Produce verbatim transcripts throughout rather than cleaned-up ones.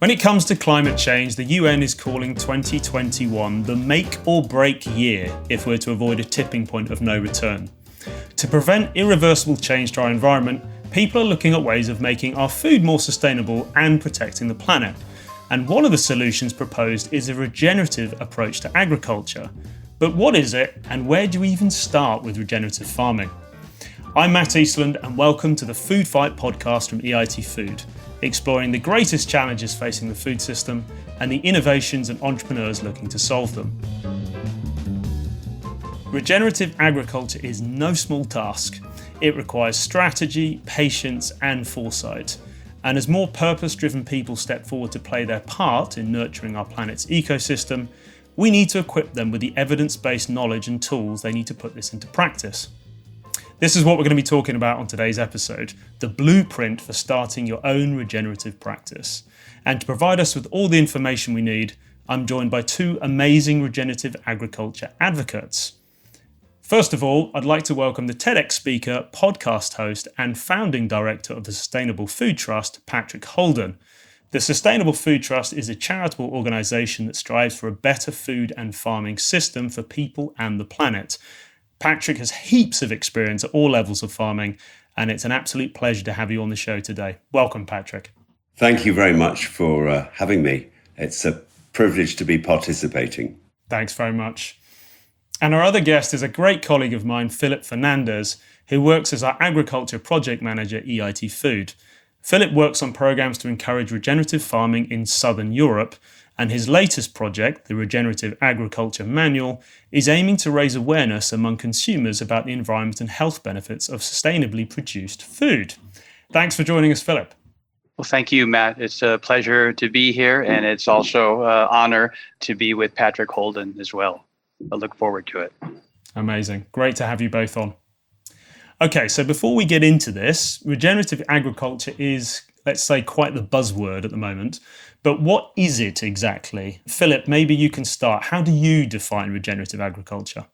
When it comes to climate change, the U N is calling twenty twenty-one the make or break year if we're to avoid a tipping point of no return. To prevent irreversible change to our environment, people are looking at ways of making our food more sustainable and protecting the planet. And one of the solutions proposed is a regenerative approach to agriculture. But what is it, and where do we even start with regenerative farming? I'm Matt Eastland, and welcome to the Food Fight podcast from E I T Food, exploring the greatest challenges facing the food system and the innovations and entrepreneurs looking to solve them. Regenerative agriculture is no small task. It requires strategy, patience, and foresight. And as more purpose-driven people step forward to play their part in nurturing our planet's ecosystem, we need to equip them with the evidence-based knowledge and tools they need to put this into practice. This is what we're going to be talking about on today's episode, the blueprint for starting your own regenerative practice. And to provide us with all the information we need, I'm joined by two amazing regenerative agriculture advocates. First of all, I'd like to welcome the TEDx speaker, podcast host, and founding director of the Sustainable Food Trust, Patrick Holden. The Sustainable Food Trust is a charitable organisation that strives for a better food and farming system for people and the planet. Patrick has heaps of experience at all levels of farming, and it's an absolute pleasure to have you on the show today. Welcome, Patrick. Thank you very much for uh, having me. It's a privilege to be participating. Thanks very much. And our other guest is a great colleague of mine, Philip Fernandez, who works as our agriculture project manager at E I T Food. Philip works on programs to encourage regenerative farming in Southern Europe, and his latest project, the Regenerative Agriculture Manual, is aiming to raise awareness among consumers about the environment and health benefits of sustainably produced food. Thanks for joining us, Philip. Well, thank you, Matt. It's a pleasure to be here, and it's also an honor to be with Patrick Holden as well. I look forward to it. Amazing. Great to have you both on. Okay, so before we get into this, regenerative agriculture is, let's say, quite the buzzword at the moment. But what is it exactly? Philip, maybe you can start. How do you define regenerative agriculture?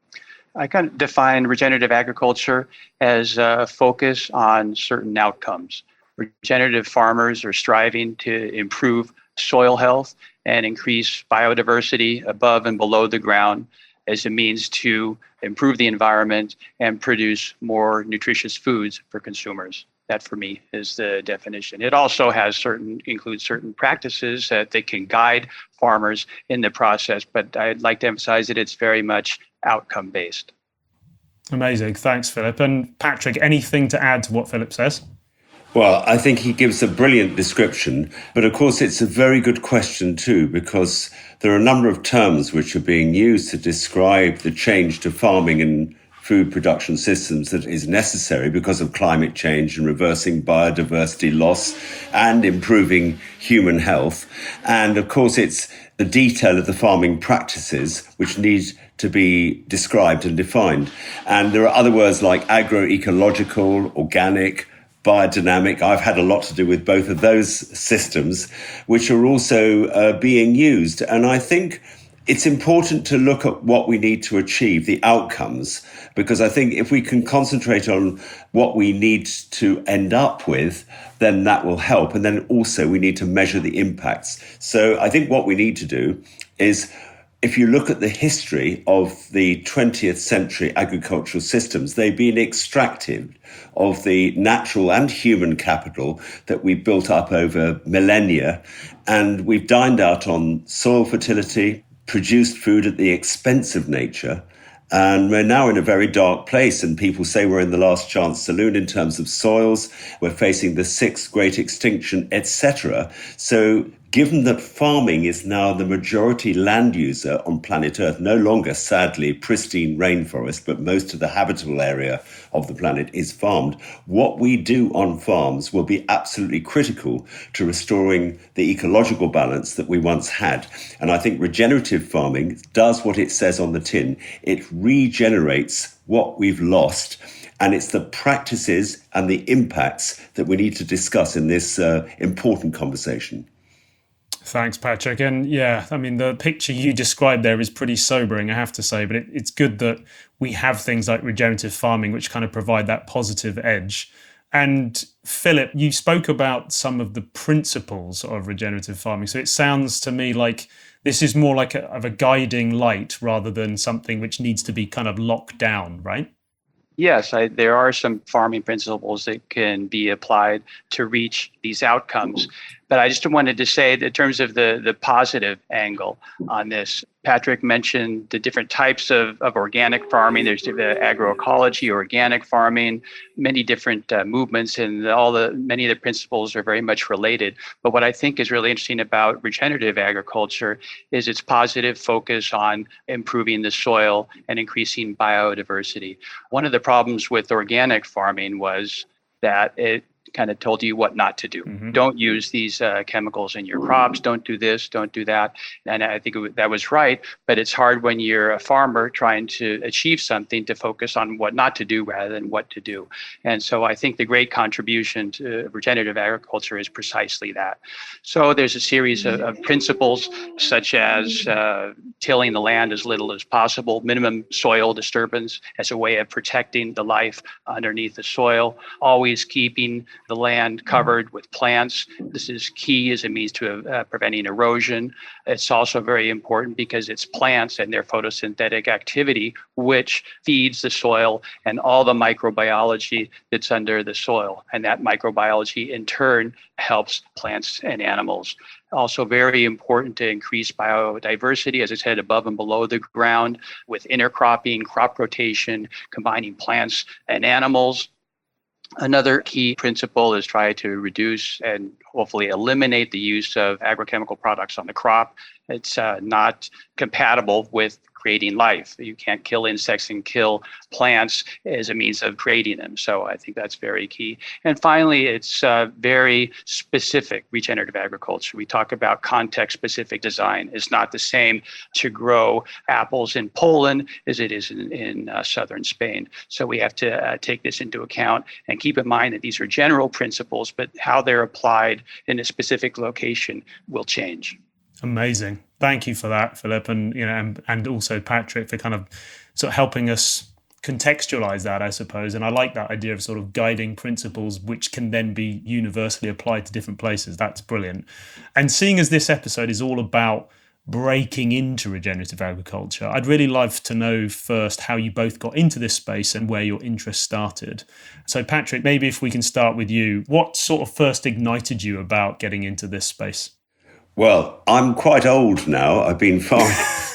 I kind of define regenerative agriculture as a focus on certain outcomes. Regenerative farmers are striving to improve soil health and increase biodiversity above and below the ground as a means to improve the environment and produce more nutritious foods for consumers. That, for me, is the definition. It also has certain includes certain practices that they can guide farmers in the process, but I'd like to emphasize that it's very much outcome-based. Amazing. Thanks, Philip. And Patrick, anything to add to what Philip says? Well, I think he gives a brilliant description, but of course it's a very good question too, because there are a number of terms which are being used to describe the change to farming and food production systems that is necessary because of climate change and reversing biodiversity loss and improving human health. And of course it's the detail of the farming practices which need to be described and defined. And there are other words like agroecological, organic, biodynamic. I've had a lot to do with both of those systems, which are also uh, being used. And I think it's important to look at what we need to achieve, the outcomes, because I think if we can concentrate on what we need to end up with, then that will help. And then also we need to measure the impacts. So I think what we need to do is, if you look at the history of the twentieth century agricultural systems, they've been extractive of the natural and human capital that we built up over millennia. And we've dined out on soil fertility, produced food at the expense of nature. And we're now in a very dark place, and people say we're in the last chance saloon in terms of soils. We're facing the sixth great extinction, et cetera. So given that farming is now the majority land user on planet Earth, no longer, sadly, pristine rainforest, but most of the habitable area of the planet is farmed, what we do on farms will be absolutely critical to restoring the ecological balance that we once had. And I think regenerative farming does what it says on the tin. It regenerates what we've lost. And it's the practices and the impacts that we need to discuss in this uh, important conversation. Thanks, Patrick. And yeah, I mean, the picture you described there is pretty sobering, I have to say, but it, it's good that we have things like regenerative farming, which kind of provide that positive edge. And Philip, you spoke about some of the principles of regenerative farming. So it sounds to me like this is more like a, of a guiding light rather than something which needs to be kind of locked down, right? Yes, I, there are some farming principles that can be applied to reach these outcomes. But I just wanted to say that in terms of the, the positive angle on this, Patrick mentioned the different types of, of organic farming. There's the agroecology, organic farming, many different uh, movements, and all the many of the principles are very much related. But what I think is really interesting about regenerative agriculture is its positive focus on improving the soil and increasing biodiversity. One of the problems with organic farming was that it kind of told you what not to do. Mm-hmm. Don't use these uh, chemicals in your crops. Don't do this. Don't do that. And I think it w- that was right. But it's hard when you're a farmer trying to achieve something to focus on what not to do rather than what to do. And so I think the great contribution to regenerative agriculture is precisely that. So there's a series of, of principles such as uh, tilling the land as little as possible, minimum soil disturbance as a way of protecting the life underneath the soil, always keeping the land covered with plants. This is key as a means to uh, preventing erosion. It's also very important because it's plants and their photosynthetic activity which feeds the soil and all the microbiology that's under the soil. And that microbiology in turn helps plants and animals. Also very important to increase biodiversity, as I said, above and below the ground with intercropping, crop rotation, combining plants and animals. Another key principle is try to reduce and hopefully eliminate the use of agrochemical products on the crop. It's uh, not compatible with creating life. You can't kill insects and kill plants as a means of creating them. So I think that's very key. And finally, it's uh, very specific regenerative agriculture. We talk about context-specific design. It's not the same to grow apples in Poland as it is in, in uh, southern Spain. So we have to uh, take this into account and keep in mind that these are general principles, but how they're applied in a specific location will change. Amazing. Thank you for that, Philip, and you know, and, and also Patrick for kind of sort of helping us contextualize that, I suppose. And I like that idea of sort of guiding principles which can then be universally applied to different places. That's brilliant. And seeing as this episode is all about breaking into regenerative agriculture, I'd really love to know first how you both got into this space and where your interest started. So Patrick, maybe if we can start with you, what sort of first ignited you about getting into this space? Well, I'm quite old now. I've been farming.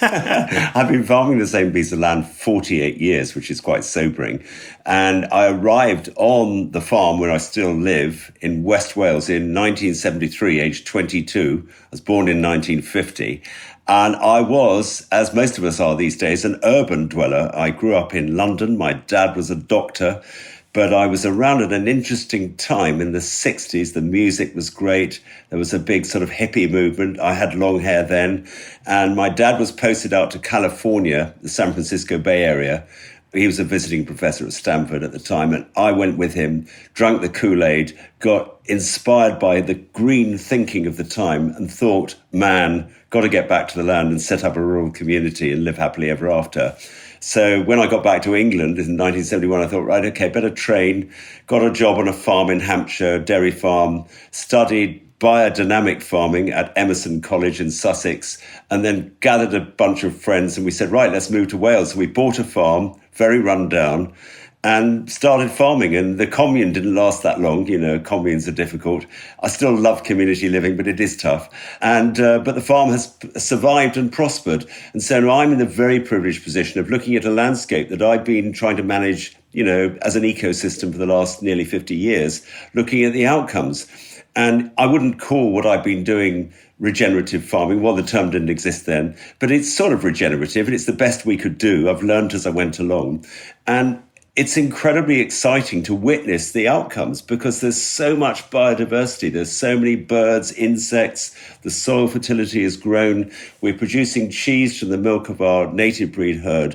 I've been farming the same piece of land for forty-eight years, which is quite sobering. And I arrived on the farm where I still live in West Wales in nineteen seventy-three, aged twenty-two. I was born in nineteen fifty. And I was, as most of us are these days, an urban dweller. I grew up in London. My dad was a doctor. But I was around at an interesting time in the sixties. The music was great. There was a big sort of hippie movement. I had long hair then. And my dad was posted out to California, the San Francisco Bay Area. He was a visiting professor at Stanford at the time. And I went with him, drank the Kool-Aid, got inspired by the green thinking of the time and thought, man, got to get back to the land and set up a rural community and live happily ever after. So when I got back to England in nineteen seventy-one, I thought, right, okay, better train. Got a job on a farm in Hampshire, dairy farm, studied biodynamic farming at Emerson College in Sussex, and then gathered a bunch of friends and we said, right, let's move to Wales. So we bought a farm, very run down, and started farming. And the commune didn't last that long. You know, communes are difficult. I still love community living, but it is tough. And uh, but the farm has survived and prospered. And so I'm in the very privileged position of looking at a landscape that I've been trying to manage, you know, as an ecosystem for the last nearly fifty years, looking at the outcomes. And I wouldn't call what I've been doing regenerative farming. Well, the term didn't exist then, but it's sort of regenerative and it's the best we could do. I've learned as I went along. And it's incredibly exciting to witness the outcomes because there's so much biodiversity. There's so many birds, insects. The soil fertility has grown. We're producing cheese from the milk of our native breed herd.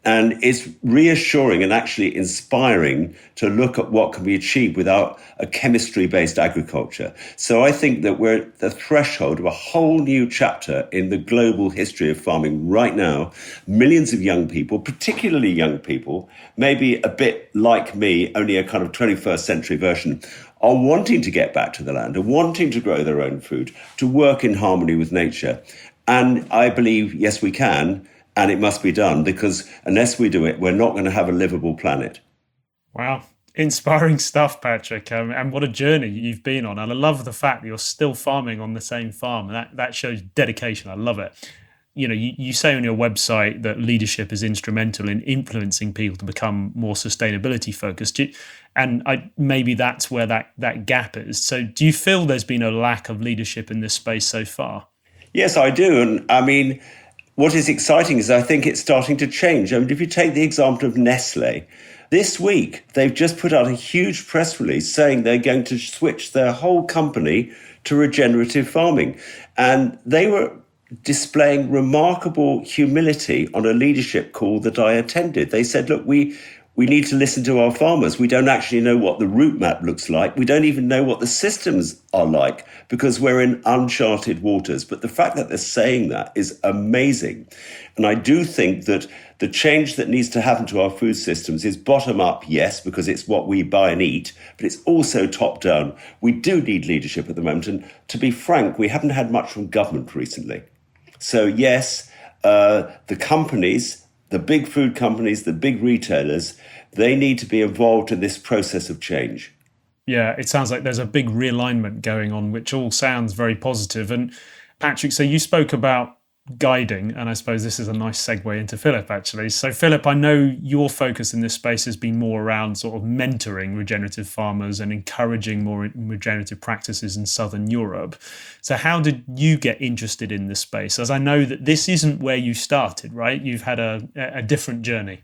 And it's reassuring and actually inspiring to look at what can be achieved without a chemistry-based agriculture. So I think that we're at the threshold of a whole new chapter in the global history of farming right now. Millions of young people, particularly young people, maybe a bit like me, only a kind of twenty-first century version, are wanting to get back to the land, are wanting to grow their own food, to work in harmony with nature. And I believe, yes, we can. And it must be done, because unless we do it, we're not going to have a livable planet. Wow. Inspiring stuff, Patrick. Um, and what a journey you've been on. And I love the fact that you're still farming on the same farm. That, that shows dedication. I love it. You know, you, you say on your website that leadership is instrumental in influencing people to become more sustainability focused. And I, maybe that's where that, that gap is. So do you feel there's been a lack of leadership in this space so far? Yes, I do. And I mean, what is exciting is I think it's starting to change. I mean, if you take the example of Nestle, this week they've just put out a huge press release saying they're going to switch their whole company to regenerative farming. And they were displaying remarkable humility on a leadership call that I attended. They said, look, we we need to listen to our farmers. We don't actually know what the route map looks like. We don't even know what the systems are like because we're in uncharted waters. But the fact that they're saying that is amazing. And I do think that the change that needs to happen to our food systems is bottom up, yes, because it's what we buy and eat, but it's also top down. We do need leadership at the moment. And to be frank, we haven't had much from government recently. So yes, uh, the companies, the big food companies, the big retailers, they need to be involved in this process of change. Yeah, it sounds like there's a big realignment going on, which all sounds very positive. And Patrick, so you spoke about guiding, and I suppose this is a nice segue into Philip, actually. So Philip, I know your focus in this space has been more around sort of mentoring regenerative farmers and encouraging more regenerative practices in Southern Europe. So how did you get interested in this space? As I know that this isn't where you started, right? You've had a, a different journey.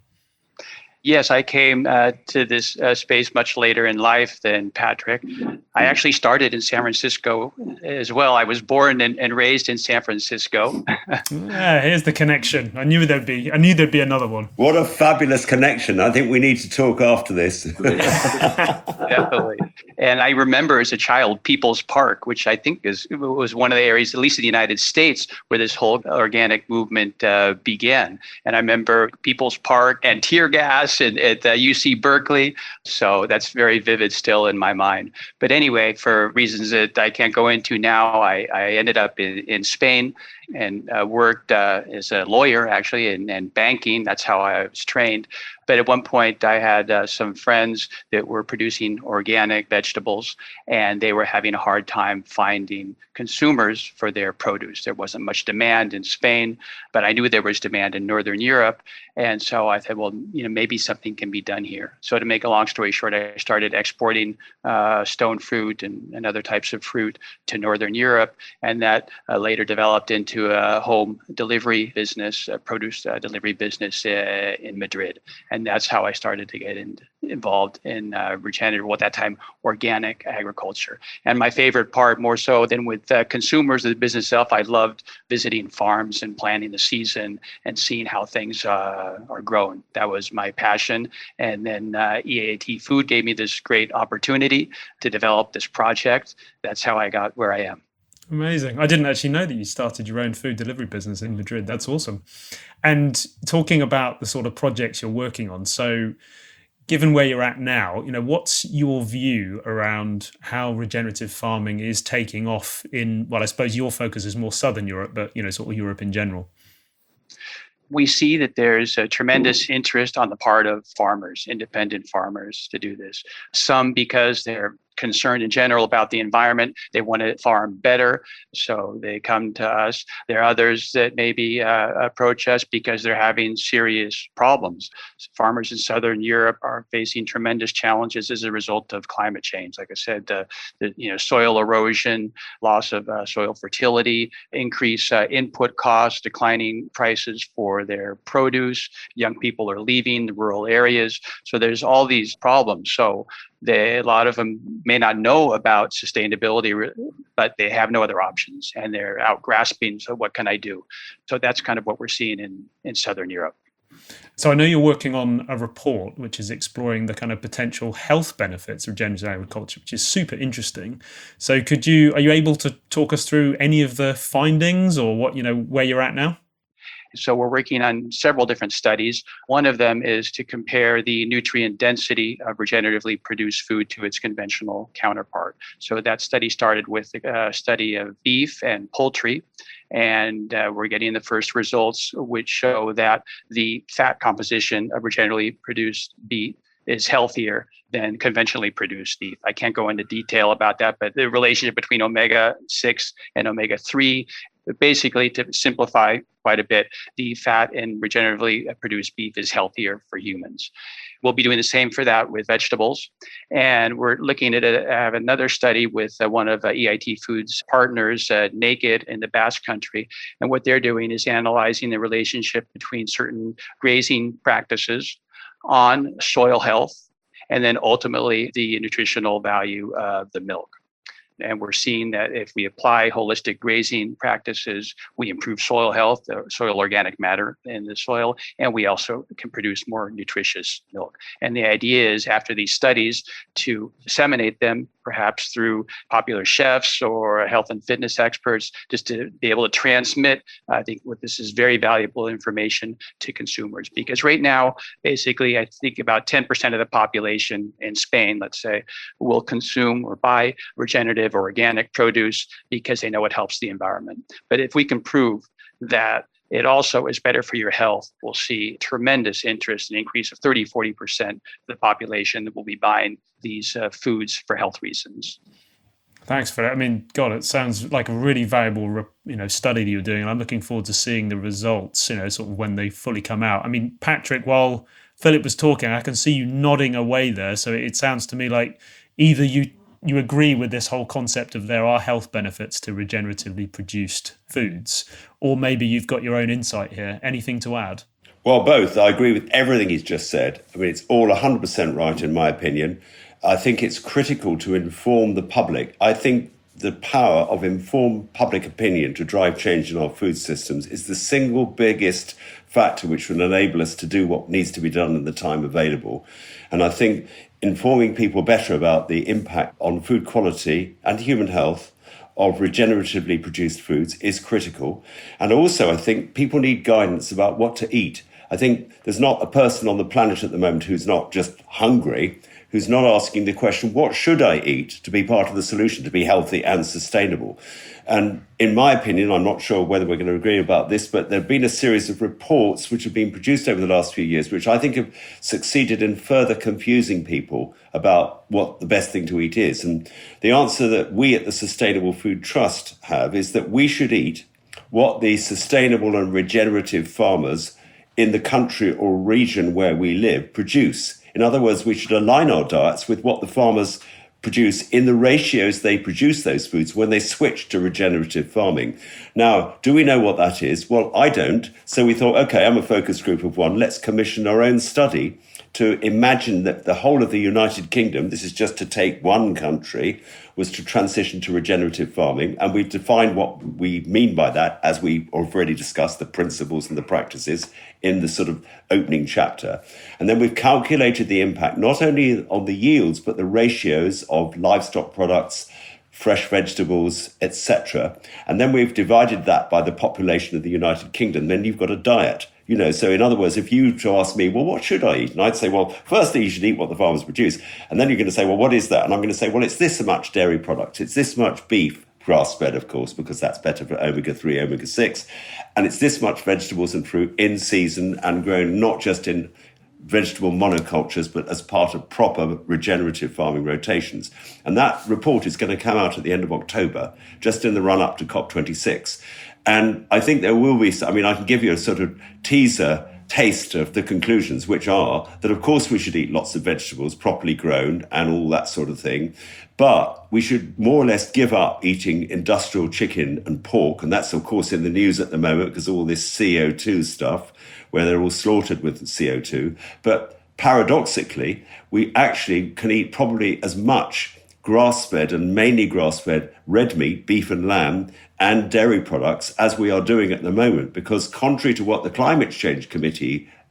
Yes, I came uh, to this uh, space much later in life than Patrick. I actually started in San Francisco as well. I was born and, and raised in San Francisco. Yeah, here's the connection. I knew there'd be. I knew there'd be another one. What a fabulous connection! I think we need to talk after this. Definitely. And I remember as a child, People's Park, which I think is was one of the areas, at least in the United States, where this whole organic movement uh, began. And I remember People's Park and tear gas at, at uh, U C Berkeley. So that's very vivid still in my mind. But anyway, for reasons that I can't go into now, I, I ended up in, in Spain and uh, worked uh, as a lawyer, actually, and, and banking. That's how I was trained. But at one point, I had uh, some friends that were producing organic vegetables, and they were having a hard time finding consumers for their produce. There wasn't much demand in Spain, but I knew there was demand in Northern Europe. And so I thought, well, you know, maybe something can be done here. So to make a long story short, I started exporting uh, stone fruit and, and other types of fruit to Northern Europe. And that uh, later developed into a home delivery business, a produce uh, delivery business uh, in Madrid. And that's how I started to get in, involved in uh, regenerative, well, at that time, organic agriculture. And my favorite part, more so than with uh, consumers of the business itself, I loved visiting farms and planning the season and seeing how things uh, are growing. That was my passion. And then uh, E A T Food gave me this great opportunity to develop this project. That's how I got where I am. Amazing. I didn't actually know that you started your own food delivery business in Madrid. That's awesome. And talking about the sort of projects you're working on, so given where you're at now, you know, what's your view around how regenerative farming is taking off in, well, I suppose your focus is more Southern Europe, but, you know, sort of Europe in general? We see that there's a tremendous interest on the part of farmers, independent farmers, to do this. Some because they're concerned in general about the environment. They want to farm better, so they come to us. There are others that maybe uh, approach us because they're having serious problems. Farmers in Southern Europe are facing tremendous challenges as a result of climate change. Like I said, uh, the you know soil erosion, loss of uh, soil fertility, increased uh, input costs, declining prices for their produce. Young people are leaving the rural areas, so there's all these problems. So They, a lot of them may not know about sustainability, but they have no other options and they're out grasping. So what can I do? So that's kind of what we're seeing in, in Southern Europe. So I know you're working on a report which is exploring the kind of potential health benefits of regenerative agriculture, which is super interesting. So could you, are you able to talk us through any of the findings or what, you know, where you're at now? So we're working on several different studies. One of them is to compare the nutrient density of regeneratively produced food to its conventional counterpart. So that study started with a study of beef and poultry. And uh, we're getting the first results, which show that the fat composition of regeneratively produced beef is healthier than conventionally produced beef. I can't go into detail about that, but the relationship between omega six and omega three, basically, to simplify quite a bit, the fat in regeneratively produced beef is healthier for humans. We'll be doing the same for that with vegetables. And we're looking at a, have another study with uh, one of uh, E I T Foods partners, uh, Naked in the Basque Country. And what they're doing is analyzing the relationship between certain grazing practices on soil health, and then ultimately the nutritional value of the milk. And we're seeing that if we apply holistic grazing practices, we improve soil health, the soil organic matter in the soil, and we also can produce more nutritious milk. And the idea is, after these studies, to disseminate them perhaps through popular chefs or health and fitness experts, just to be able to transmit, I think what this is very valuable information to consumers. Because right now, basically, I think about ten percent of the population in Spain, let's say, will consume or buy regenerative or organic produce because they know it helps the environment. But if we can prove that it also is better for your health, we'll see tremendous interest, an increase of thirty, forty percent of the population that will be buying these uh, foods for health reasons. Thanks for that. I mean, God, it sounds like a really valuable, you know, study that you're doing, and I'm looking forward to seeing the results, you know, sort of when they fully come out. I mean, Patrick, while Philip was talking, I can see you nodding away there. So it sounds to me like either you you agree with this whole concept of there are health benefits to regeneratively produced foods, or maybe you've got your own insight here. Anything to add? Well, both. I agree with everything he's just said. I mean, it's all one hundred percent right in my opinion. I think it's critical to inform the public. I think the power of informed public opinion to drive change in our food systems is the single biggest factor which will enable us to do what needs to be done in the time available. And I think informing people better about the impact on food quality and human health of regeneratively produced foods is critical. And also, I think people need guidance about what to eat. I think there's not a person on the planet at the moment who's not just hungry, who's not asking the question, what should I eat to be part of the solution, to be healthy and sustainable? And in my opinion, I'm not sure whether we're going to agree about this, but there have been a series of reports which have been produced over the last few years, which I think have succeeded in further confusing people about what the best thing to eat is. And the answer that we at the Sustainable Food Trust have is that we should eat what the sustainable and regenerative farmers in the country or region where we live produce. In other words, we should align our diets with what the farmers produce in the ratios they produce those foods when they switch to regenerative farming. Now, do we know what that is? Well, I don't. So we thought, okay, I'm a focus group of one. Let's commission our own study to imagine that the whole of the United Kingdom, this is just to take one country, was to transition to regenerative farming. And we've defined what we mean by that, as we already discussed, the principles and the practices in the sort of opening chapter. And then we've calculated the impact, not only on the yields, but the ratios of livestock products, fresh vegetables, et cetera. And then we've divided that by the population of the United Kingdom. Then you've got a diet. You know, so in other words, if you were to ask me, well, what should I eat? And I'd say, well, firstly, you should eat what the farmers produce. And then you're going to say, well, what is that? And I'm going to say, well, it's this much dairy products. It's this much beef, grass-fed, of course, because that's better for omega three, omega six. And it's this much vegetables and fruit in season and grown not just in vegetable monocultures, but as part of proper regenerative farming rotations. And that report is going to come out at the end of October, just in the run-up to COP twenty-six. And I think there will be, I mean, I can give you a sort of teaser taste of the conclusions, which are that, of course, we should eat lots of vegetables, properly grown and all that sort of thing. But we should more or less give up eating industrial chicken and pork. And that's, of course, in the news at the moment because all this C O two stuff, where they're all slaughtered with C O two. But paradoxically, we actually can eat probably as much grass-fed and mainly grass-fed red meat, beef and lamb, and dairy products as we are doing at the moment, because contrary to what the Climate Change Committee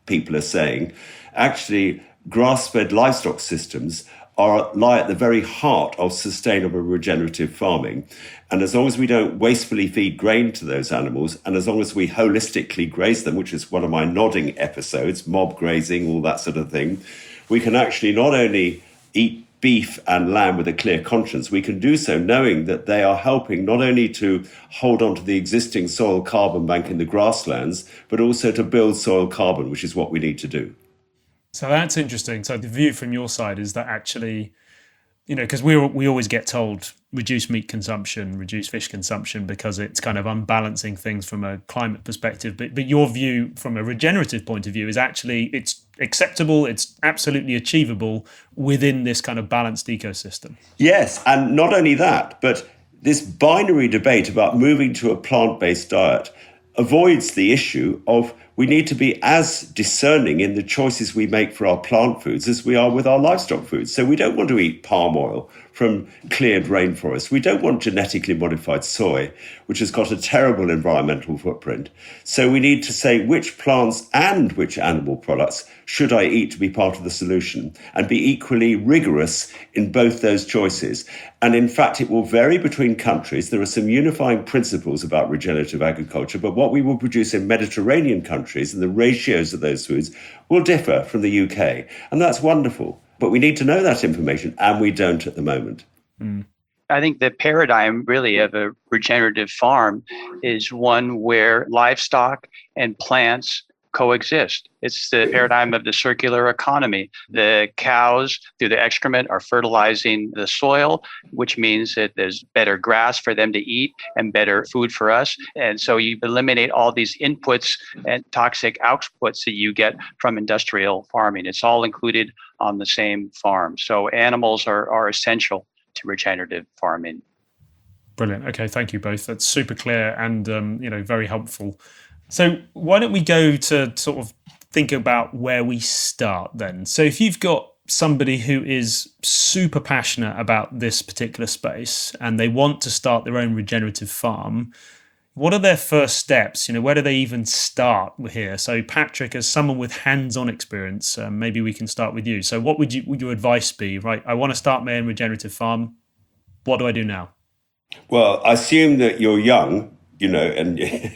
people are saying, actually grass-fed livestock systems are lie at the very heart of sustainable regenerative farming. And as long as we don't wastefully feed grain to those animals, and as long as we holistically graze them, which is one of my nodding episodes, mob grazing, all that sort of thing, we can actually not only eat beef and lamb with a clear conscience, we can do so knowing that they are helping not only to hold on to the existing soil carbon bank in the grasslands, but also to build soil carbon, which is what we need to do. So that's interesting. So the view from your side is that actually, you know, because we we always get told reduce meat consumption, reduce fish consumption, because it's kind of unbalancing things from a climate perspective. But but your view from a regenerative point of view is actually it's acceptable, it's absolutely achievable within this kind of balanced ecosystem. Yes, and not only that, but this binary debate about moving to a plant-based diet avoids the issue of we need to be as discerning in the choices we make for our plant foods as we are with our livestock foods. So we don't want to eat palm oil from cleared rainforests. We don't want genetically modified soy, which has got a terrible environmental footprint. So we need to say which plants and which animal products should I eat to be part of the solution, and be equally rigorous in both those choices. And in fact, it will vary between countries. There are some unifying principles about regenerative agriculture, but what we will produce in Mediterranean countries and the ratios of those foods will differ from the U K. And that's wonderful. But we need to know that information, and we don't at the moment. Mm. I think the paradigm really of a regenerative farm is one where livestock and plants coexist. It's the paradigm of the circular economy. The cows, through the excrement, are fertilizing the soil, which means that there's better grass for them to eat and better food for us. And so you eliminate all these inputs and toxic outputs that you get from industrial farming. It's all included on the same farm. So animals are, are essential to regenerative farming. Brilliant. Okay, thank you both. That's super clear and um, you know, very helpful. So why don't we go to sort of think about where we start then? So if you've got somebody who is super passionate about this particular space and they want to start their own regenerative farm, what are their first steps? You know, where do they even start here? So Patrick, as someone with hands-on experience, um, maybe we can start with you. So what would you would your advice be? Right, I want to start my own regenerative farm. What do I do now? Well, I assume that you're young, you know, and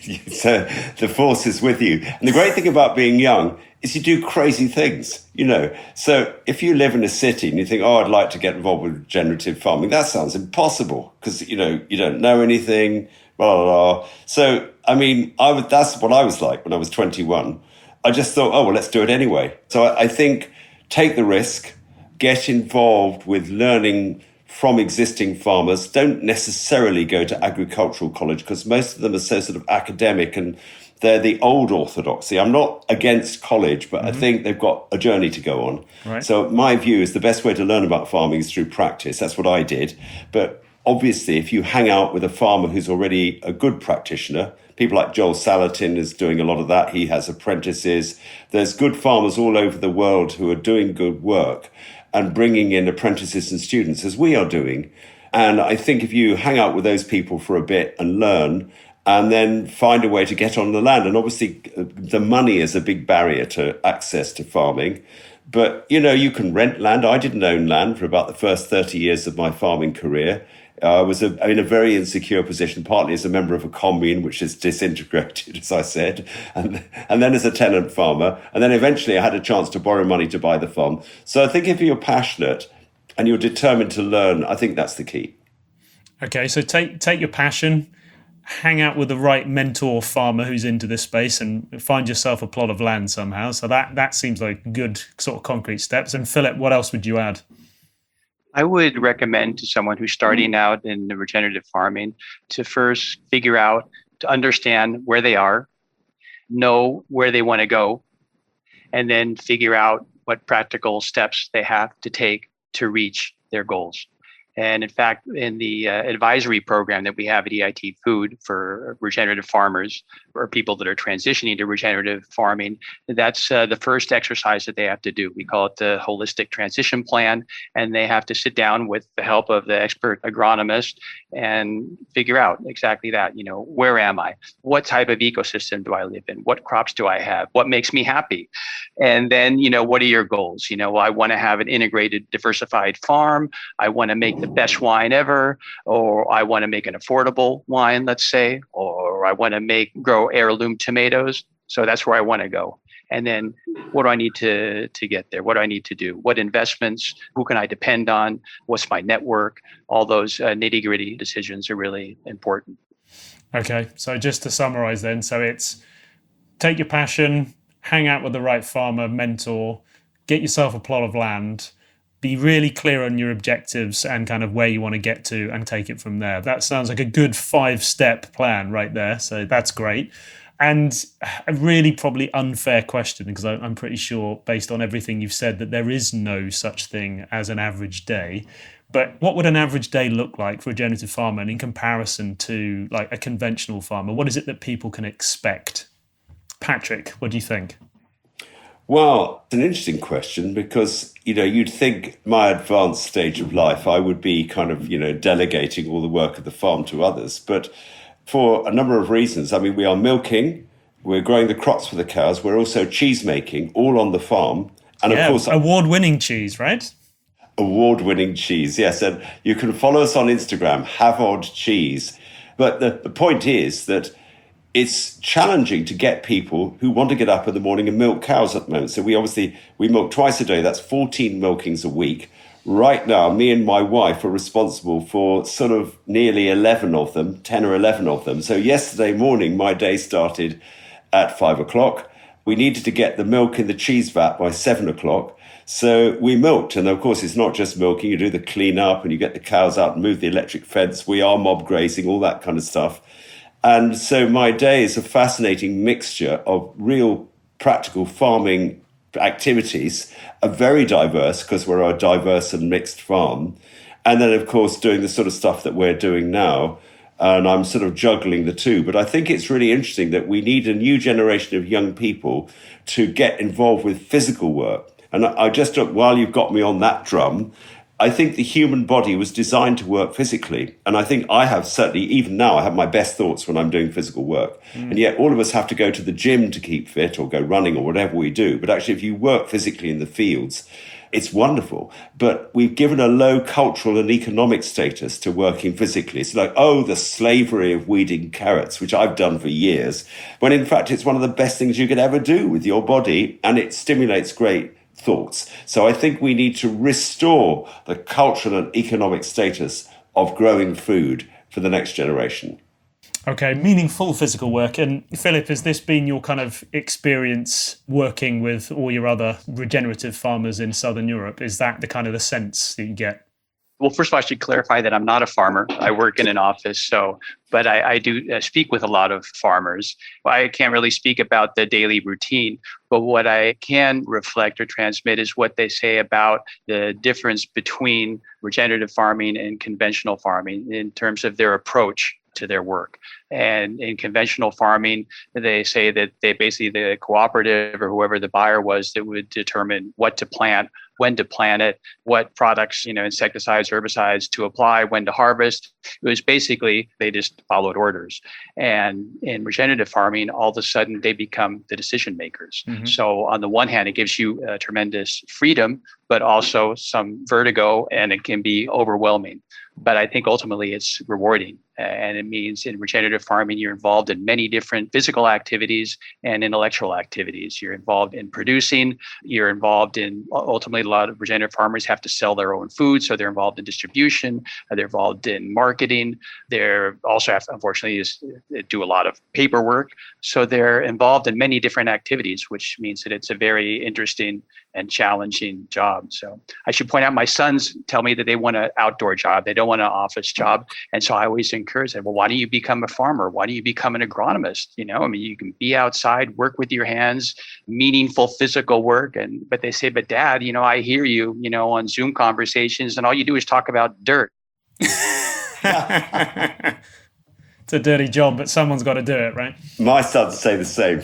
so the force is with you. And the great thing about being young is you do crazy things, you know. So if you live in a city and you think, oh, I'd like to get involved with regenerative farming, that sounds impossible because, you know, you don't know anything, blah, blah, blah. So, I mean, I would, that's what I was like when I was twenty-one. I just thought, oh, well, let's do it anyway. So I, I think take the risk, get involved with learning from existing farmers. Don't necessarily go to agricultural college because most of them are so sort of academic and they're the old orthodoxy. I'm not against college, but mm-hmm. I think they've got a journey to go on. Right. So my view is the best way to learn about farming is through practice. That's what I did. But obviously, if you hang out with a farmer who's already a good practitioner, people like Joel Salatin is doing a lot of that. He has apprentices. There's good farmers all over the world who are doing good work and bringing in apprentices and students, as we are doing. And I think if you hang out with those people for a bit and learn, and then find a way to get on the land, and obviously the money is a big barrier to access to farming, but, you know, you can rent land. I didn't own land for about the first thirty years of my farming career. I was a, in a very insecure position, partly as a member of a commune, which is disintegrated, as I said, and, and then as a tenant farmer. And then eventually I had a chance to borrow money to buy the farm. So I think if you're passionate and you're determined to learn, I think that's the key. Okay, so take take your passion, hang out with the right mentor farmer who's into this space and find yourself a plot of land somehow. So that, that seems like good sort of concrete steps. And Philip, what else would you add? I would recommend to someone who's starting out in the regenerative farming to first figure out, to understand where they are, know where they want to go, and then figure out what practical steps they have to take to reach their goals. And in fact, in the uh, advisory program that we have at E I T Food for regenerative farmers or people that are transitioning to regenerative farming, that's uh, the first exercise that they have to do. We call it the holistic transition plan. And they have to sit down with the help of the expert agronomist and figure out exactly that. You know, where am I? What type of ecosystem do I live in? What crops do I have? What makes me happy? And then, you know, what are your goals? You know, well, I want to have an integrated, diversified farm. I want to make the best wine ever, or I want to make an affordable wine, let's say, or I want to make grow heirloom tomatoes. So that's where I want to go. And then what do I need to, to get there? What do I need to do? What investments? Who can I depend on? What's my network? All those uh, nitty gritty decisions are really important. Okay. So just to summarize then, so it's take your passion, hang out with the right farmer, mentor, get yourself a plot of land, be really clear on your objectives and kind of where you want to get to and take it from there. That sounds like a good five-step plan right there. So that's great. And a really probably unfair question, because I'm pretty sure based on everything you've said that there is no such thing as an average day. But what would an average day look like for a regenerative farmer in comparison to like a conventional farmer? What is it that people can expect? Patrick, what do you think? Well, it's an interesting question because, you know, you'd think my advanced stage of life, I would be kind of, you know, delegating all the work of the farm to others. But for a number of reasons, I mean, we are milking, we're growing the crops for the cows, we're also cheese making, all on the farm. And yeah, of course, award-winning cheese, right? Award-winning cheese, yes. And you can follow us on Instagram, Havod Cheese. But the, the point is that it's challenging to get people who want to get up in the morning and milk cows at the moment. So we obviously, we milk twice a day. That's fourteen milkings a week. Right now, me and my wife are responsible for sort of nearly eleven of them, ten or eleven of them. So yesterday morning, my day started at five o'clock. We needed to get the milk in the cheese vat by seven o'clock. So we milked. And of course, it's not just milking. You do the clean up and you get the cows out and move the electric fence. We are mob grazing, all that kind of stuff. And so my day is a fascinating mixture of real practical farming activities, are very diverse because we're a diverse and mixed farm. And then, of course, doing the sort of stuff that we're doing now. And I'm sort of juggling the two. But I think it's really interesting that we need a new generation of young people to get involved with physical work. And I just, while you've got me on that drum, I think the human body was designed to work physically. And I think I have certainly, even now, I have my best thoughts when I'm doing physical work. Mm. And yet all of us have to go to the gym to keep fit or go running or whatever we do. But actually, if you work physically in the fields, it's wonderful. But we've given a low cultural and economic status to working physically. It's like, oh, the slavery of weeding carrots, which I've done for years, when in fact, it's one of the best things you could ever do with your body. And it stimulates great thoughts. So I think we need to restore the cultural and economic status of growing food for the next generation. Okay, meaningful physical work. And Philip, has this been your kind of experience working with all your other regenerative farmers in Southern Europe? Is that the kind of the sense that you get? Well, first of all, I should clarify that I'm not a farmer. I work in an office, so but I, I do uh, speak with a lot of farmers. I can't really speak about the daily routine, but what I can reflect or transmit is what they say about the difference between regenerative farming and conventional farming in terms of their approach to their work. And in conventional farming, they say that they basically, the cooperative or whoever the buyer was that would determine what to plant, when to plant it, what products, you know, insecticides, herbicides to apply, when to harvest. It was basically, they just followed orders. And in regenerative farming, all of a sudden they become the decision makers. Mm-hmm. So on the one hand, it gives you uh, tremendous freedom, but also some vertigo, and it can be overwhelming. But I think ultimately it's rewarding. And it means in regenerative farming, you're involved in many different physical activities and intellectual activities. You're involved in producing, you're involved in, ultimately a lot of regenerative farmers have to sell their own food. So they're involved in distribution, they're involved in marketing. They're also have, unfortunately, is, do a lot of paperwork. So they're involved in many different activities, which means that it's a very interesting and challenging job. So I should point out, my sons tell me that they want an outdoor job. They don't want an office job. And so I always encourage them, well, why don't you become a farmer? Why don't you become an agronomist? You know, I mean, you can be outside, work with your hands, meaningful physical work. And, but they say, but Dad, you know, I hear you, you know, on Zoom conversations and all you do is talk about dirt. It's a dirty job, but someone's got to do it, right? My sons say the same.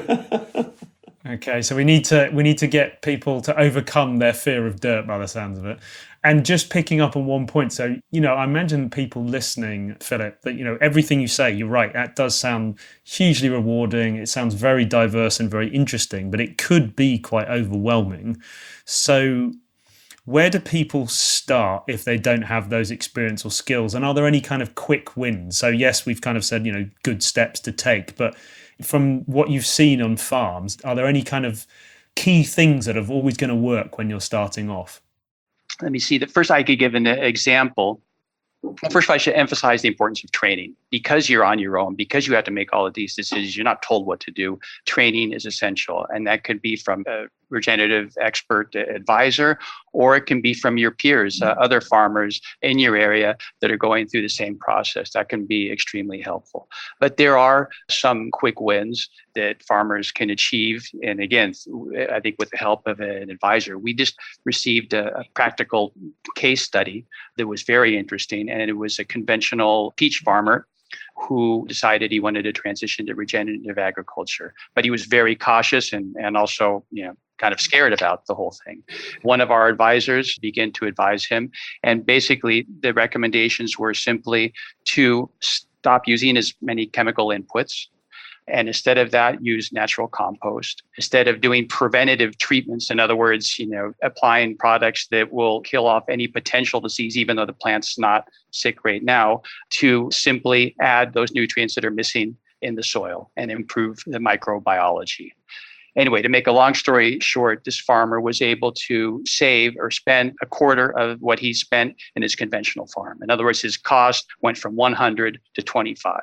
Okay, so we need to we need to get people to overcome their fear of dirt by the sounds of it. And just picking up on one point, so, you know, I imagine people listening, Philip, that, you know, everything you say, you're right, that does sound hugely rewarding. It sounds very diverse and very interesting, but it could be quite overwhelming. So where do people start if they don't have those experience or skills? And are there any kind of quick wins? So yes, we've kind of said, you know, good steps to take, but from what you've seen on farms, are there any kind of key things that are always going to work when you're starting off? Let me see. The first, I could give an example. First, I should emphasize the importance of training. Because you're on your own, because you have to make all of these decisions, you're not told what to do. Training is essential. And that could be from a regenerative expert advisor, or it can be from your peers, uh, other farmers in your area that are going through the same process. That can be extremely helpful. But there are some quick wins that farmers can achieve. And again, I think with the help of an advisor, we just received a, a practical case study that was very interesting. And it was a conventional peach farmer who decided he wanted to transition to regenerative agriculture. But he was very cautious and, and also, you know, kind of scared about the whole thing. One of our advisors began to advise him. And basically, the recommendations were simply to stop using as many chemical inputs. And instead of that, use natural compost. Instead of doing preventative treatments, in other words, you know, applying products that will kill off any potential disease, even though the plant's not sick right now, to simply add those nutrients that are missing in the soil and improve the microbiology. Anyway, to make a long story short, this farmer was able to save or spend a quarter of what he spent in his conventional farm. In other words, his cost went from one hundred to twenty-five.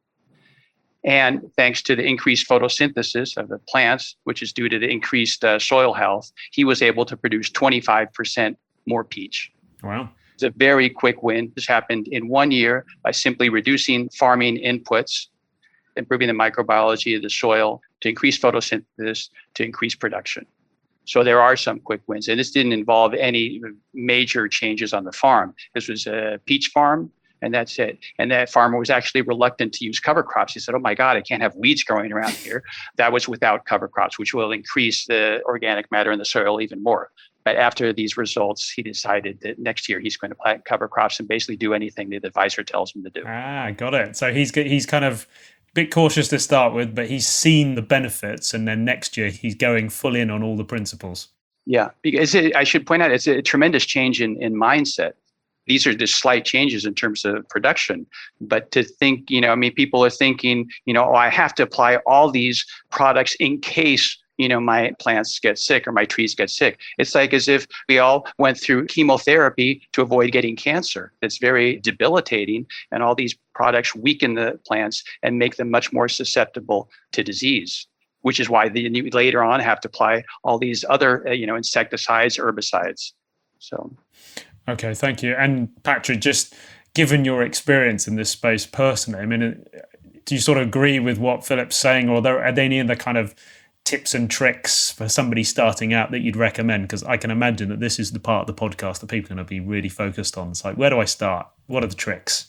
And thanks to the increased photosynthesis of the plants, which is due to the increased uh, soil health, he was able to produce twenty-five percent more peach. Wow. It's a very quick win. This happened in one year by simply reducing farming inputs, improving the microbiology of the soil, to increase photosynthesis, to increase production. So there are some quick wins. And this didn't involve any major changes on the farm. This was a peach farm, and that's it. And that farmer was actually reluctant to use cover crops. He said, oh my God, I can't have weeds growing around here. That was without cover crops, which will increase the organic matter in the soil even more. But after these results, he decided that next year he's going to plant cover crops and basically do anything that the advisor tells him to do. Ah, got it. So he's he's kind of a bit cautious to start with, but he's seen the benefits, and then next year he's going full in on all the principles. Yeah, because it, I should point out, it's a tremendous change in, in mindset. These are just slight changes in terms of production. But to think, you know, I mean, people are thinking, you know, oh, I have to apply all these products in case, you know, my plants get sick or my trees get sick. It's like as if we all went through chemotherapy to avoid getting cancer. It's very debilitating. And all these products weaken the plants and make them much more susceptible to disease, which is why they later on have to apply all these other, you know, insecticides, herbicides. So. Okay, thank you. And Patrick, just given your experience in this space personally, I mean, do you sort of agree with what Philip's saying, or are there, are there any other kind of tips and tricks for somebody starting out that you'd recommend? Because I can imagine that this is the part of the podcast that people are going to be really focused on. It's like, where do I start? What are the tricks?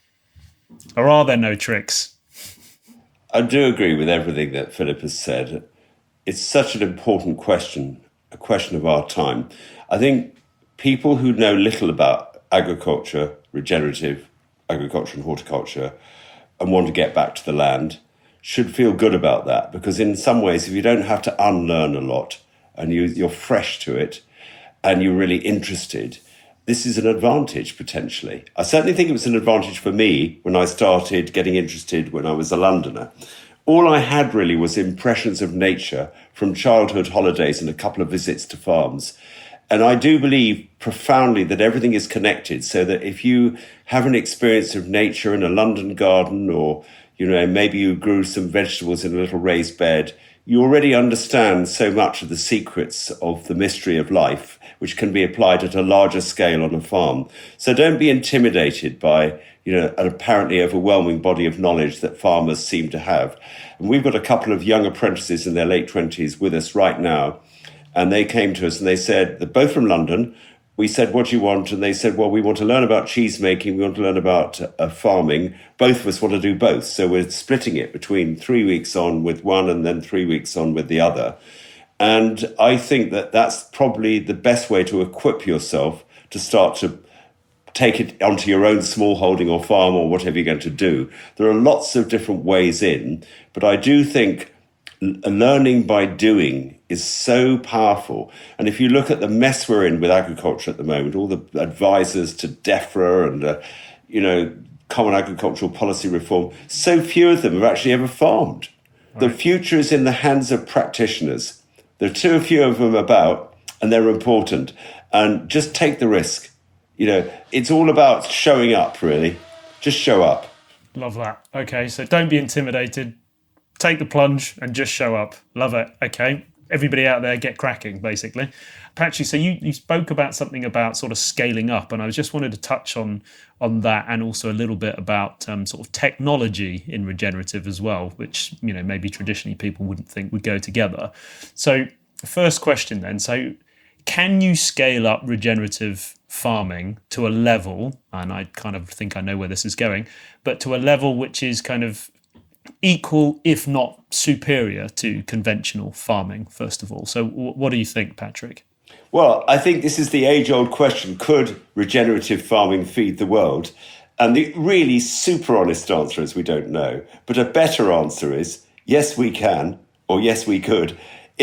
Or are there no tricks? I do agree with everything that Philip has said. It's such an important question, a question of our time. I think people who know little about agriculture, regenerative agriculture and horticulture, and want to get back to the land should feel good about that, because in some ways, if you don't have to unlearn a lot and you, you're fresh to it and you're really interested, this is an advantage potentially. I certainly think it was an advantage for me when I started getting interested when I was a Londoner. All I had really was impressions of nature from childhood holidays and a couple of visits to farms. And I do believe profoundly that everything is connected, so that if you have an experience of nature in a London garden, or, you know, maybe you grew some vegetables in a little raised bed, you already understand so much of the secrets of the mystery of life, which can be applied at a larger scale on a farm. So don't be intimidated by, you know, an apparently overwhelming body of knowledge that farmers seem to have. And we've got a couple of young apprentices in their late twenties with us right now. And they came to us and they said, they're both from London, we said, what do you want? And they said, well, we want to learn about cheese making. We want to learn about uh, farming. Both of us want to do both. So we're splitting it between three weeks on with one and then three weeks on with the other. And I think that that's probably the best way to equip yourself to start to take it onto your own smallholding or farm or whatever you're going to do. There are lots of different ways in, but I do think learning by doing is so powerful. And if you look at the mess we're in with agriculture at the moment, all the advisors to DEFRA and, uh, you know, Common Agricultural Policy Reform, so few of them have actually ever farmed. Right. The future is in the hands of practitioners. There are too few of them about, and they're important. And just take the risk. You know, it's all about showing up, really. Just show up. Love that. Okay, so don't be intimidated. Take the plunge and just show up. Love it. Okay. Everybody out there, get cracking, basically. Patrick, so you, you spoke about something about sort of scaling up, and I just wanted to touch on on that, and also a little bit about um, sort of technology in regenerative as well, which, you know, maybe traditionally people wouldn't think would go together. So first question then, so can you scale up regenerative farming to a level, and I kind of think I know where this is going, but to a level which is kind of equal, if not superior, to conventional farming, first of all? So w- what do you think, Patrick? Well, I think this is the age-old question, could regenerative farming feed the world? And the really super honest answer is we don't know. But a better answer is yes, we can, or yes, we could,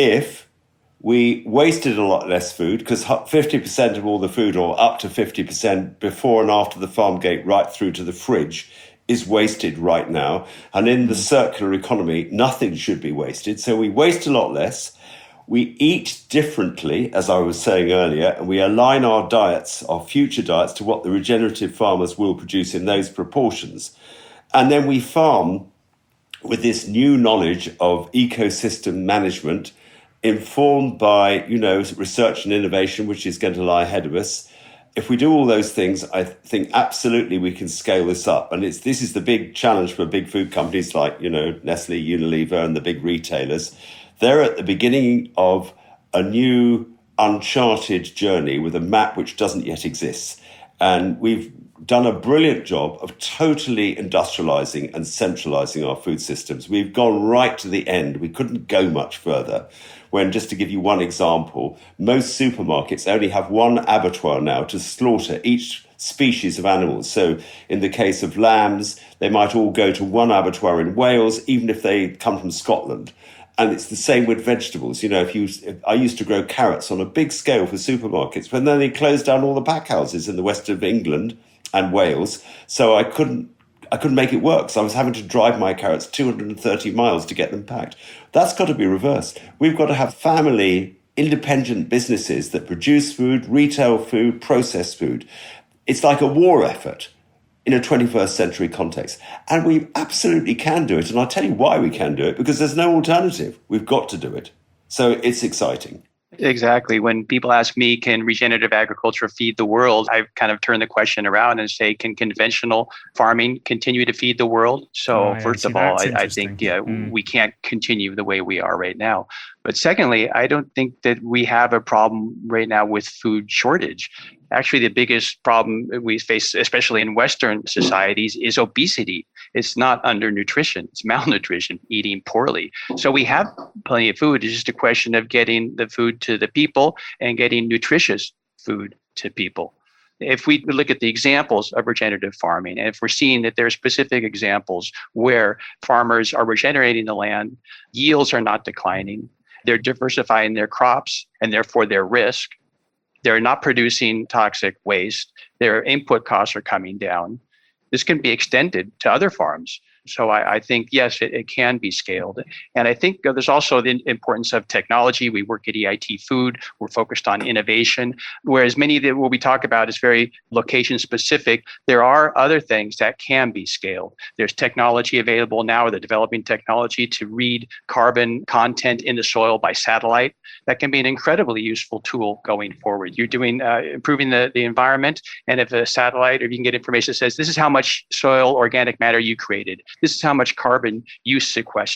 if we wasted a lot less food, because fifty percent of all the food, or up to fifty percent before and after the farm gate, right through to the fridge, is wasted right now. And in the circular economy, nothing should be wasted. So we waste a lot less. We eat differently, as I was saying earlier, and we align our diets, our future diets, to what the regenerative farmers will produce in those proportions. And then we farm with this new knowledge of ecosystem management, informed by, you know, research and innovation, which is going to lie ahead of us. If we do all those things, I think absolutely we can scale this up. And it's this is the big challenge for big food companies like, you know, Nestle, Unilever, and the big retailers. They're at the beginning of a new uncharted journey with a map which doesn't yet exist. And we've done a brilliant job of totally industrializing and centralizing our food systems. We've gone right to the end. We couldn't go much further. When, just to give you one example, most supermarkets only have one abattoir now to slaughter each species of animals. So in the case of lambs, they might all go to one abattoir in Wales, even if they come from Scotland. And it's the same with vegetables. You know, if you, if I used to grow carrots on a big scale for supermarkets, but then they closed down all the packhouses in the west of England and Wales. So I couldn't I couldn't make it work. So I was having to drive my carrots two hundred thirty miles to get them packed. That's got to be reversed. We've got to have family, independent businesses that produce food, retail food, process food. It's like a war effort in a twenty-first century context. And we absolutely can do it. And I'll tell you why we can do it, because there's no alternative. We've got to do it. So it's exciting. Exactly. When people ask me, can regenerative agriculture feed the world? I kind of turn the question around and say, can conventional farming continue to feed the world? So oh, first of all, I, I think yeah, mm. we can't continue the way we are right now. But secondly, I don't think that we have a problem right now with food shortage. Actually, the biggest problem we face, especially in Western societies, is obesity. It's not undernutrition, it's malnutrition, eating poorly. So we have plenty of food. It's just a question of getting the food to the people and getting nutritious food to people. If we look at the examples of regenerative farming, and if we're seeing that there are specific examples where farmers are regenerating the land, yields are not declining, they're diversifying their crops and therefore their risk, they're not producing toxic waste, their input costs are coming down, this can be extended to other farms. So I, I think, yes, it, it can be scaled. And I think there's also the importance of technology. We work at E I T Food. We're focused on innovation, whereas many of the, what we talk about is very location specific. There are other things that can be scaled. There's technology available now, the developing technology to read carbon content in the soil by satellite. That can be an incredibly useful tool going forward. You're doing uh, improving the, the environment, and if a satellite, or if you can get information that says, this is how much soil organic matter you created, this is how much carbon you sequestered.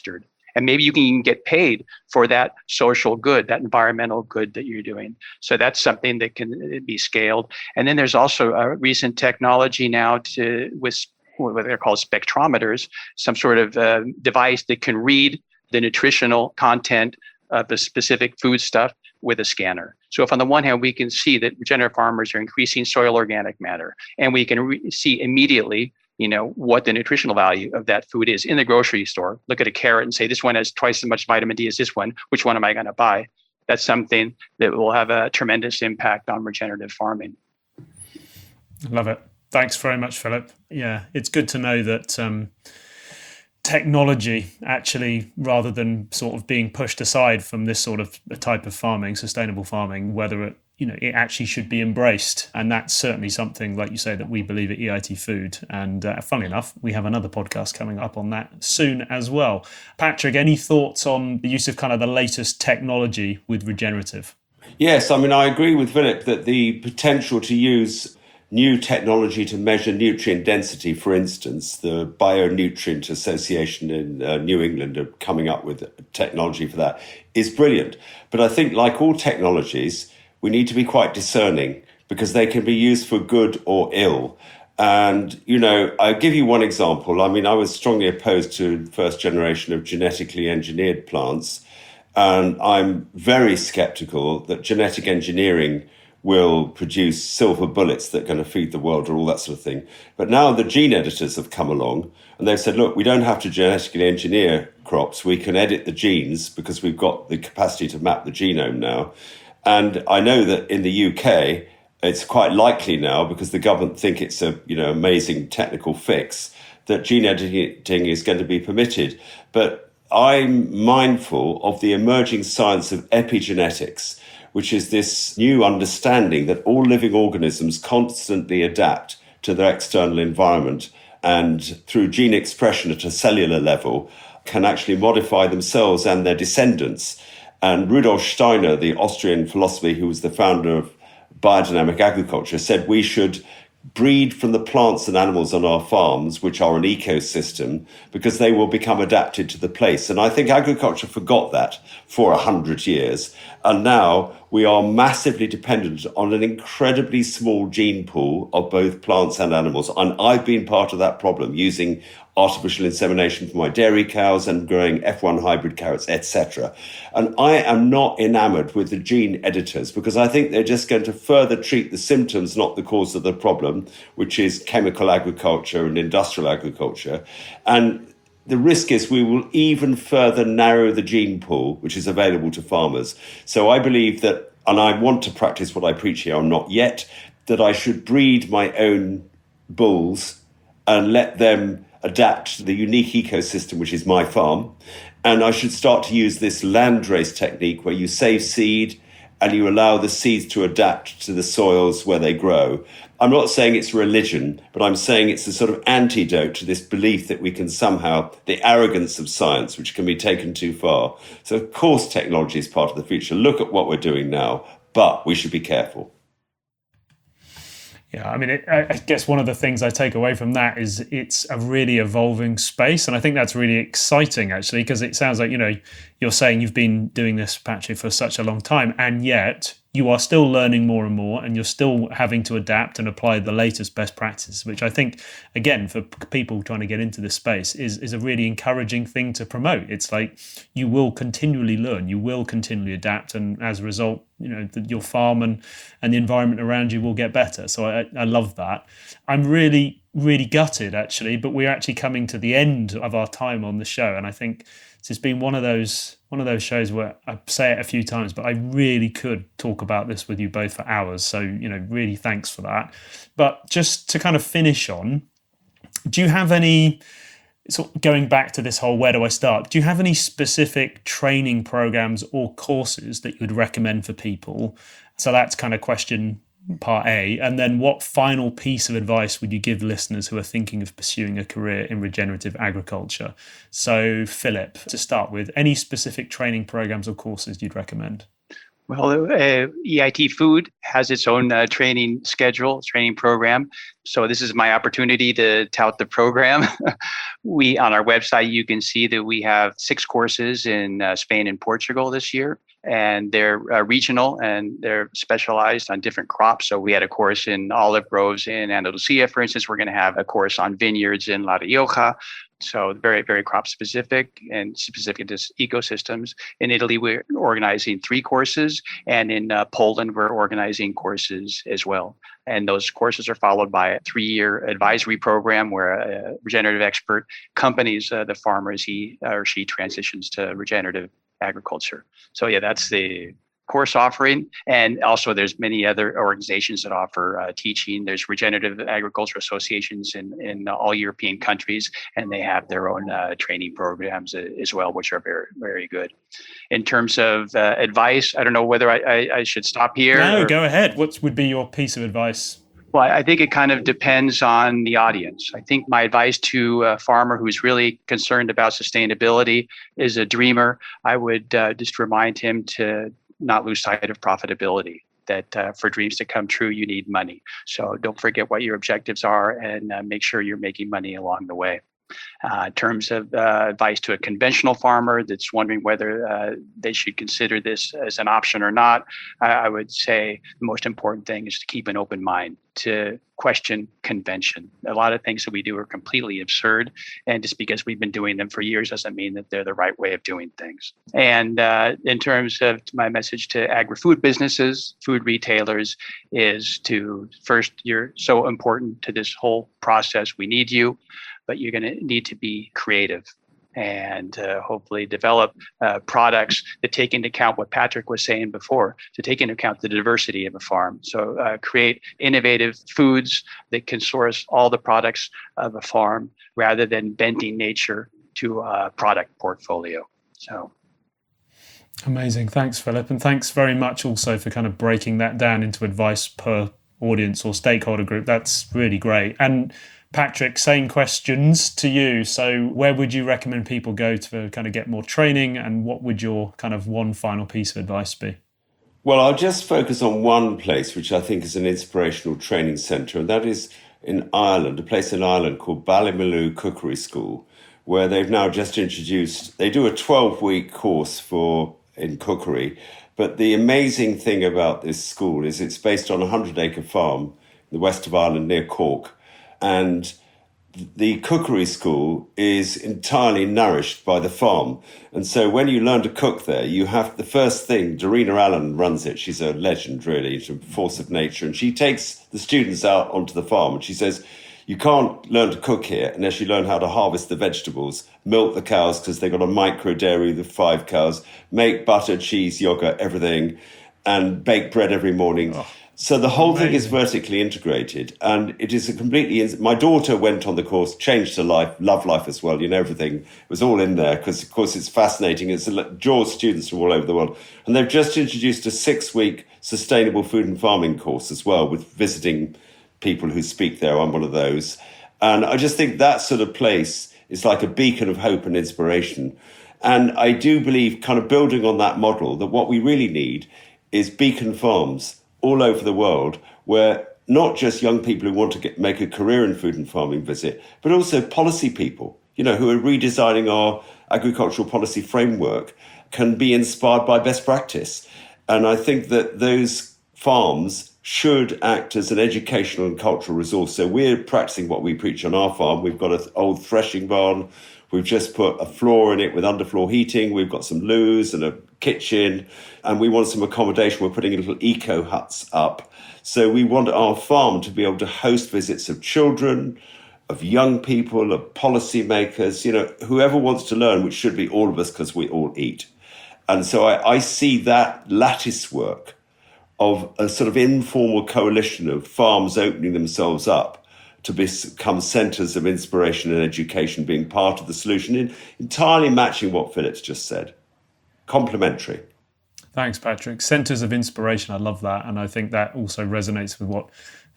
And maybe you can even get paid for that social good, that environmental good that you're doing. So that's something that can be scaled. And then there's also a recent technology now to with what they're called spectrometers, some sort of uh, device that can read the nutritional content of the specific foodstuff with a scanner. So if on the one hand, we can see that regenerative farmers are increasing soil organic matter, and we can re- see immediately, you know, what the nutritional value of that food is in the grocery store. Look at a carrot and say, this one has twice as much vitamin D as this one. Which one am I going to buy? That's something that will have a tremendous impact on regenerative farming. Love it. Thanks very much, Philip. Yeah, it's good to know that um, technology actually, rather than sort of being pushed aside from this sort of type of farming, sustainable farming, whether it, you know, it actually should be embraced. And that's certainly something, like you say, that we believe at E I T Food. And uh, funnily enough, we have another podcast coming up on that soon as well. Patrick, any thoughts on the use of kind of the latest technology with regenerative? Yes, I mean, I agree with Philip that the potential to use new technology to measure nutrient density, for instance, the Bionutrient Association in uh, New England are coming up with technology for that, is brilliant. But I think, like all technologies, we need to be quite discerning because they can be used for good or ill. And, you know, I'll give you one example. I mean, I was strongly opposed to the first generation of genetically engineered plants. And I'm very skeptical that genetic engineering will produce silver bullets that are going to feed the world or all that sort of thing. But now the gene editors have come along and they've said, look, we don't have to genetically engineer crops. We can edit the genes because we've got the capacity to map the genome now. And I know that in the U K, it's quite likely now, because the government think it's a, you know, amazing technical fix, that gene editing is going to be permitted. But I'm mindful of the emerging science of epigenetics, which is this new understanding that all living organisms constantly adapt to their external environment and through gene expression at a cellular level can actually modify themselves and their descendants. And Rudolf Steiner, the Austrian philosopher who was the founder of biodynamic agriculture, said we should breed from the plants and animals on our farms, which are an ecosystem, because they will become adapted to the place. And I think agriculture forgot that for a hundred years. And now we are massively dependent on an incredibly small gene pool of both plants and animals. And I've been part of that problem, using artificial insemination for my dairy cows and growing F one hybrid carrots, et cetera. And I am not enamored with the gene editors because I think they're just going to further treat the symptoms, not the cause of the problem, which is chemical agriculture and industrial agriculture. And the risk is we will even further narrow the gene pool, which is available to farmers. So I believe that, and I want to practice what I preach here, I'm not yet, that I should breed my own bulls and let them adapt to the unique ecosystem, which is my farm. And I should start to use this landrace technique where you save seed and you allow the seeds to adapt to the soils where they grow. I'm not saying it's religion, but I'm saying it's a sort of antidote to this belief that we can somehow, the arrogance of science, which can be taken too far. So of course technology is part of the future. Look at what we're doing now, but we should be careful. Yeah, I mean, it, I guess one of the things I take away from that is it's a really evolving space. And I think that's really exciting, actually, because it sounds like, you know, you're saying you've been doing this, Patrick, for such a long time, and yet you are still learning more and more, and you're still having to adapt and apply the latest best practices, which I think, again, for people trying to get into this space is, is a really encouraging thing to promote. It's like you will continually learn, you will continually adapt, and as a result, you know, the, your farm and, and the environment around you will get better. So I, I love that. I'm really, really gutted, actually, but we're actually coming to the end of our time on the show, and I think it's been one of those one of those shows where I say it a few times, but I really could talk about this with you both for hours. So, you know, really thanks for that. But just to kind of finish on, do you have any, sort of going back to this whole where do I start, do you have any specific training programs or courses that you would recommend for people? So that's kind of question part A. And then what final piece of advice would you give listeners who are thinking of pursuing a career in regenerative agriculture? So Philip, to start with, any specific training programs or courses you'd recommend? Well, uh, E I T Food has its own uh, training schedule, training program. So this is my opportunity to tout the program. We on our website, you can see that we have six courses in uh, Spain and Portugal this year, and they're uh, regional and they're specialized on different crops. So we had a course in olive groves in Andalusia, for instance. We're going to have a course on vineyards in La Rioja. So very, very crop specific and specific to ecosystems. In Italy, we're organizing three courses, and in uh, Poland, we're organizing courses as well. And those courses are followed by a three-year advisory program where a regenerative expert accompanies uh, the farmer as he or she transitions to regenerative agriculture. So yeah, that's the course offering. And also there's many other organizations that offer uh, teaching. There's regenerative agriculture associations in, in all European countries, and they have their own uh, training programs as well, which are very, very good. In terms of uh, advice, I don't know whether I, I, I should stop here. No, or... go ahead. What would be your piece of advice? Well, I think it kind of depends on the audience. I think my advice to a farmer who's really concerned about sustainability is a dreamer. I would uh, just remind him to not lose sight of profitability, that uh, for dreams to come true, you need money. So don't forget what your objectives are and uh, make sure you're making money along the way. Uh, in terms of uh, advice to a conventional farmer that's wondering whether uh, they should consider this as an option or not, I, I would say the most important thing is to keep an open mind, to question convention. A lot of things that we do are completely absurd, and just because we've been doing them for years doesn't mean that they're the right way of doing things. And uh, in terms of my message to agri-food businesses, food retailers, is to first, you're so important to this whole process. We need you, but you're going to need to be creative and uh, hopefully develop uh, products that take into account what Patrick was saying before, to take into account the diversity of a farm. So uh, create innovative foods that can source all the products of a farm rather than bending nature to a product portfolio. So. Amazing. Thanks, Philip. And thanks very much also for kind of breaking that down into advice per audience or stakeholder group. That's really great. And Patrick, same questions to you. So where would you recommend people go to kind of get more training, and what would your kind of one final piece of advice be? Well, I'll just focus on one place, which I think is an inspirational training centre, and that is in Ireland, a place in Ireland called Ballymaloe Cookery School, where they've now just introduced, they do a twelve-week course for in cookery. But the amazing thing about this school is it's based on a hundred-acre farm in the west of Ireland near Cork. And the cookery school is entirely nourished by the farm. And so when you learn to cook there, you have the first thing, Dorina Allen runs it. She's a legend, really. She's a force of nature. And she takes the students out onto the farm and she says, you can't learn to cook here unless you learn how to harvest the vegetables, milk the cows because they've got a micro dairy with five cows, make butter, cheese, yogurt, everything, and bake bread every morning. Oh. So the whole Amazing. Thing is vertically integrated, and it is a completely... My daughter went on the course, changed her life, love life as well, you know, everything. It was all in there because, of course, it's fascinating. It's a draws students from all over the world. And they've just introduced a six-week sustainable food and farming course as well, with visiting people who speak there. I'm one of those. And I just think that sort of place is like a beacon of hope and inspiration. And I do believe, kind of building on that model, that what we really need is beacon farms all over the world, where not just young people who want to get, make a career in food and farming visit, but also policy people, you know, who are redesigning our agricultural policy framework, can be inspired by best practice. And I think that those farms should act as an educational and cultural resource. So we're practicing what we preach on our farm. We've got an old threshing barn. We've just put a floor in it with underfloor heating. We've got some loos and a kitchen, and we want some accommodation. We're putting little eco huts up. So we want our farm to be able to host visits of children, of young people, of policymakers, you know, whoever wants to learn, which should be all of us because we all eat. And so I, I see that lattice work of a sort of informal coalition of farms opening themselves up to become centres of inspiration and education, being part of the solution, in entirely matching what Philip's just said. Complementary. Thanks, Patrick. Centres of inspiration, I love that. And I think that also resonates with what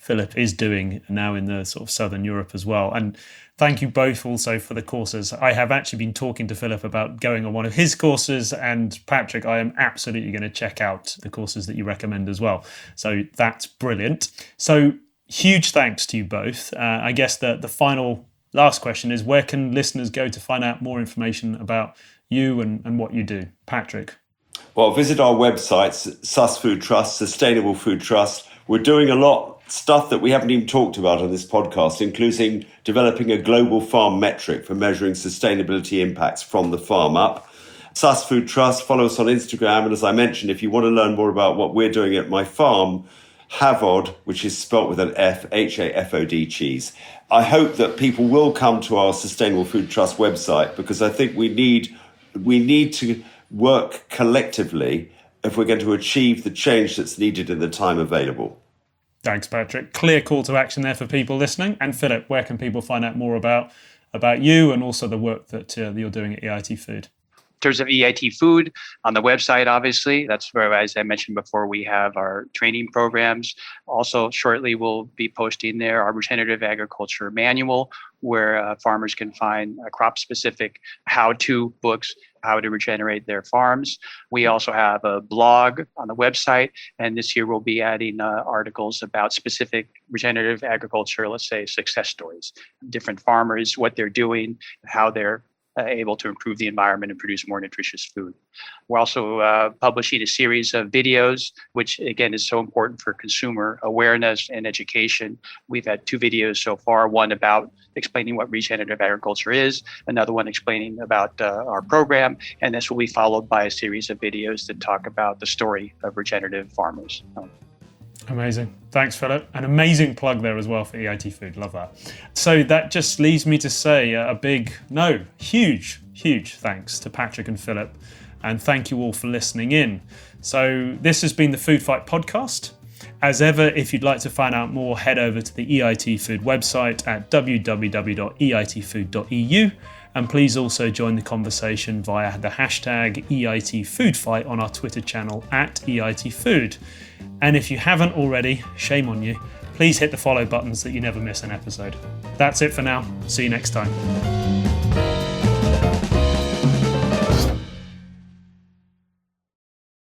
Philip is doing now in the sort of Southern Europe as well. And thank you both also for the courses. I have actually been talking to Philip about going on one of his courses, and Patrick, I am absolutely going to check out the courses that you recommend as well. So that's brilliant. So huge thanks to you both. Uh, I guess the, the final last question is, where can listeners go to find out more information about you and, and what you do? Patrick. Well, visit our websites, S U S Food Trust, Sustainable Food Trust. We're doing a lot of stuff that we haven't even talked about on this podcast, including developing a global farm metric for measuring sustainability impacts from the farm up. S U S Food Trust, follow us on Instagram. And as I mentioned, if you want to learn more about what we're doing at my farm, Havod, which is spelt with an F, H A F O D, cheese. I hope that people will come to our Sustainable Food Trust website, because I think we need we need to work collectively if we're going to achieve the change that's needed in the time available. Thanks, Patrick. Clear call to action there for people listening. And Philip, where can people find out more about, about you and also the work that, uh, that you're doing at E I T Food? In terms of E I T Food, on the website, obviously, that's where, as I mentioned before, we have our training programs. Also, shortly, we'll be posting there our regenerative agriculture manual, where uh, farmers can find uh, crop-specific how-to books, how to regenerate their farms. We also have a blog on the website, and this year we'll be adding uh, articles about specific regenerative agriculture, let's say success stories, different farmers, what they're doing, how they're Uh, able to improve the environment and produce more nutritious food. We're also uh, publishing a series of videos, which again is so important for consumer awareness and education. We've had two videos so far, one about explaining what regenerative agriculture is, another one explaining about uh, our program, and this will be followed by a series of videos that talk about the story of regenerative farmers. Um, Amazing. Thanks, Philip. An amazing plug there as well for E I T Food. Love that. So that just leaves me to say a big, no, huge, huge thanks to Patrick and Philip. And thank you all for listening in. So this has been the Food Fight podcast. As ever, if you'd like to find out more, head over to the E I T Food website at w w w dot e i t food dot e u. And please also join the conversation via the hashtag E I T Food Fight on our Twitter channel at E I T Food. And if you haven't already, shame on you, please hit the follow buttons so that you never miss an episode. That's it for now. See you next time.